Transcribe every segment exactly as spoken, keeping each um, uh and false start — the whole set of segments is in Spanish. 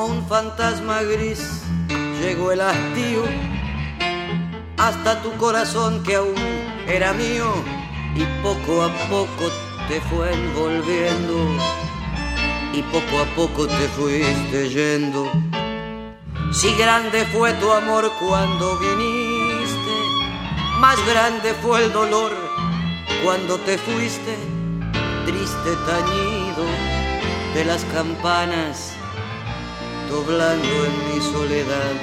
Como un fantasma gris llegó el hastío hasta tu corazón que aún era mío, y poco a poco te fue envolviendo y poco a poco te fuiste yendo. Si grande fue tu amor cuando viniste, más grande fue el dolor cuando te fuiste. Triste tañido de las campanas doblando en mi soledad.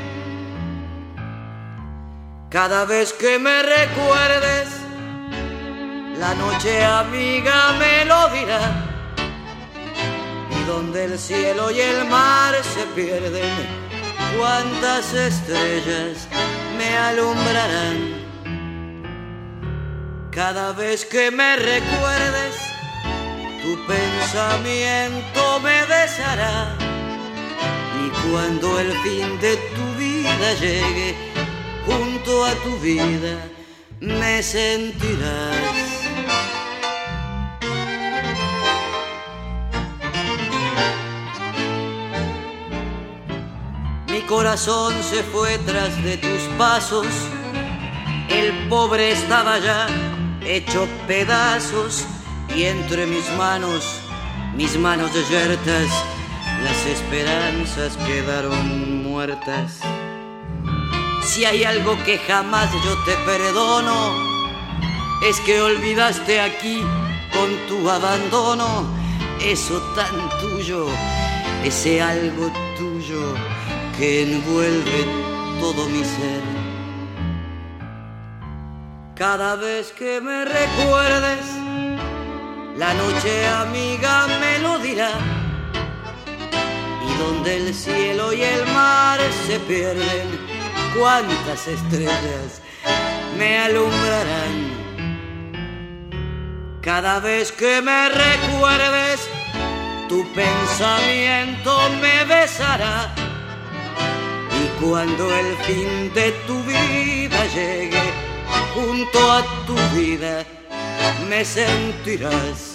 Cada vez que me recuerdes, la noche amiga me lo dirá, y donde el cielo y el mar se pierden, cuántas estrellas me alumbrarán. Cada vez que me recuerdes, tu pensamiento me besará, y cuando el fin de tu vida llegue, junto a tu vida me sentirás. Mi corazón se fue tras de tus pasos, el pobre estaba ya hecho pedazos, y entre mis manos, mis manos yertas, las esperanzas quedaron muertas. Si hay algo que jamás yo te perdono, es que olvidaste aquí con tu abandono eso tan tuyo, ese algo tuyo que envuelve todo mi ser. Cada vez que me recuerdes, la noche amiga me lo dirá, y donde el cielo y el mar se pierden, cuántas estrellas me alumbrarán. Cada vez que me recuerdes, tu pensamiento me besará, y cuando el fin de tu vida llegue, junto a tu vida me sentirás.